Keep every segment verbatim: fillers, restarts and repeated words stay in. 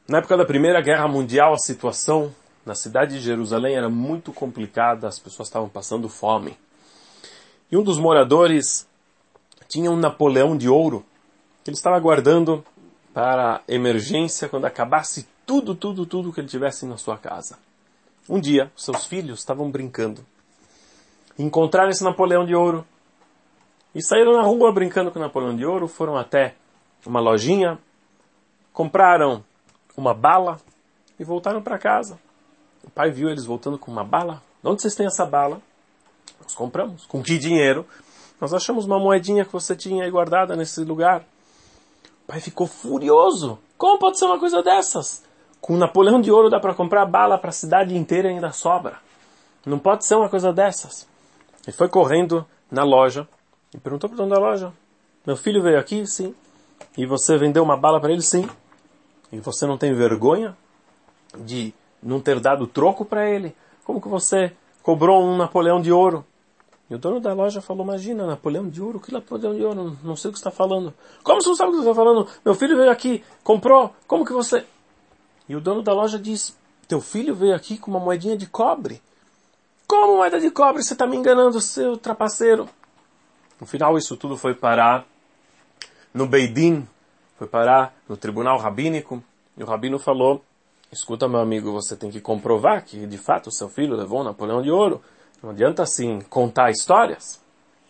Na época da Primeira Guerra Mundial, a situação na cidade de Jerusalém era muito complicada, as pessoas estavam passando fome. E um dos moradores tinha um Napoleão de ouro, que ele estava guardando para emergência, quando acabasse tudo, tudo, tudo que ele tivesse na sua casa. Um dia, seus filhos estavam brincando. Encontraram esse Napoleão de ouro e saíram na rua brincando com o Napoleão de ouro, foram até uma lojinha, compraram uma bala e voltaram para casa. O pai viu eles voltando com uma bala. De onde vocês têm essa bala? Nós compramos. Com que dinheiro? Nós achamos uma moedinha que você tinha aí guardada nesse lugar. O pai ficou furioso. Como pode ser uma coisa dessas? Com Napoleão de ouro dá para comprar bala para a cidade inteira e ainda sobra. Não pode ser uma coisa dessas. Ele foi correndo na loja e perguntou para o dono da loja: meu filho veio aqui? Sim. E você vendeu uma bala para ele? Sim. E você não tem vergonha de não ter dado troco para ele? Como que você cobrou um Napoleão de ouro? E o dono da loja falou: imagina, Napoleão de ouro? Que Napoleão de ouro? Não sei o que você está falando. Como você não sabe o que você está falando? Meu filho veio aqui, comprou, como que você... E o dono da loja diz: teu filho veio aqui com uma moedinha de cobre. Como moeda de cobre? Você está me enganando, seu trapaceiro. No final isso tudo foi parar no Beidin, foi parar no tribunal rabínico, e o rabino falou: escuta, meu amigo, você tem que comprovar que de fato o seu filho levou um Napoleão de ouro. Não adianta assim contar histórias.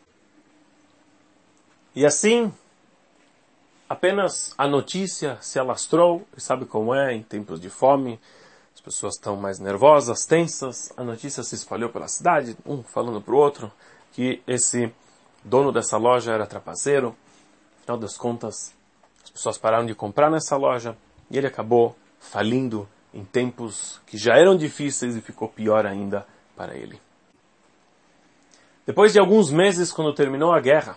E assim, apenas a notícia se alastrou, e sabe como é, em tempos de fome, as pessoas estão mais nervosas, tensas, a notícia se espalhou pela cidade, um falando para o outro, que esse dono dessa loja era trapaceiro. No final das contas, as pessoas pararam de comprar nessa loja, e ele acabou falindo em tempos que já eram difíceis e ficou pior ainda para ele. Depois de alguns meses, quando terminou a guerra,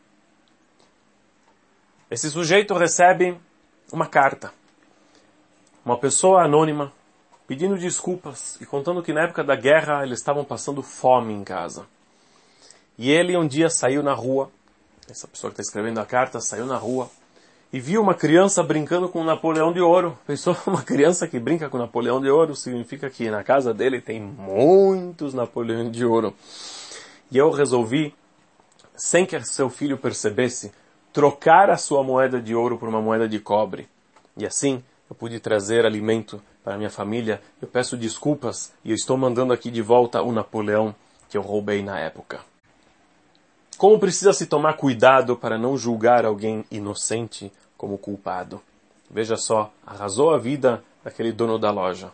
esse sujeito recebe uma carta. Uma pessoa anônima pedindo desculpas e contando que na época da guerra eles estavam passando fome em casa. E ele um dia saiu na rua, essa pessoa que está escrevendo a carta saiu na rua e viu uma criança brincando com um Napoleão de ouro. Pensou: uma criança que brinca com Napoleão de ouro significa que na casa dele tem muitos Napoleões de ouro. E eu resolvi, sem que seu filho percebesse, trocar a sua moeda de ouro por uma moeda de cobre. E assim eu pude trazer alimento para minha família. Eu peço desculpas e eu estou mandando aqui de volta o Napoleão que eu roubei na época. Como precisa se tomar cuidado para não julgar alguém inocente como culpado? Veja só, arrasou a vida daquele dono da loja.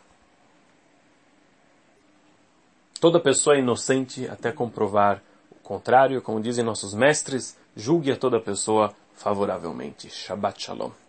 Toda pessoa é inocente até comprovar o contrário. Como dizem nossos mestres, julgue a toda pessoa favoravelmente. Shabbat Shalom.